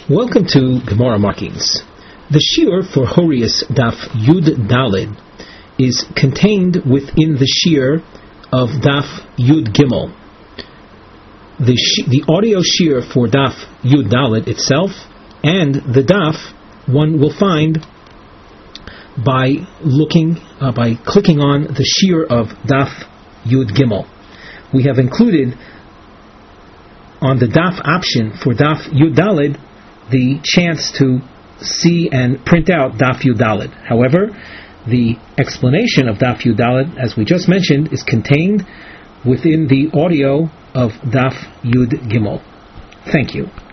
Welcome to Gemara Markings. The shiur for Horius Daf Yud Dalid is contained within the shiur of Daf Yud Gimel. The audio shiur for Daf Yud Dalid itself and the Daf one will find by clicking on the shiur of Daf Yud Gimel. We have included on the Daf option for Daf Yud Dalid the chance to see and print out Daf Yud Dalid. However, the explanation of Daf Yud Dalid, as we just mentioned, is contained within the audio of Daf Yud Gimel. Thank you.